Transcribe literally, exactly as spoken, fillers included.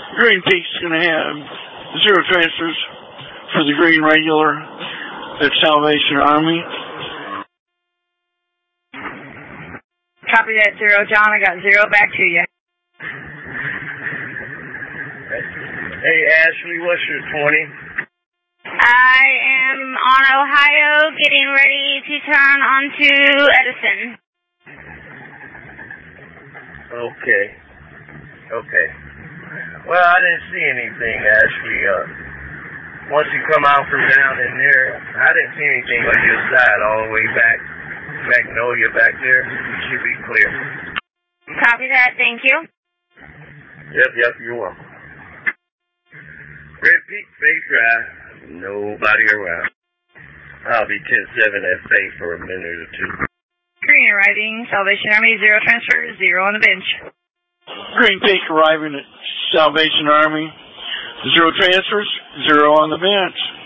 Green Peak's going to have zero transfers for the green regular at Salvation Army. Copy that, zero, John. I got zero back to you. Hey, Ashley, what's your twenty? I am on Ohio, getting ready to turn onto Edison. Okay. Okay. Well, I didn't see anything, Ashley. Uh, once you come out from down in there, I didn't see anything on your side all the way back. Magnolia back there. It should be clear. Copy that. Thank you. Yep, yep, you're welcome. Red Peak Bay Drive. Nobody around. I'll be ten seven at Bay for a minute or two. Green arriving. Salvation Army, zero transfer, zero on the bench. Green Peak arriving at Salvation Army. Zero transfers, zero on the bench.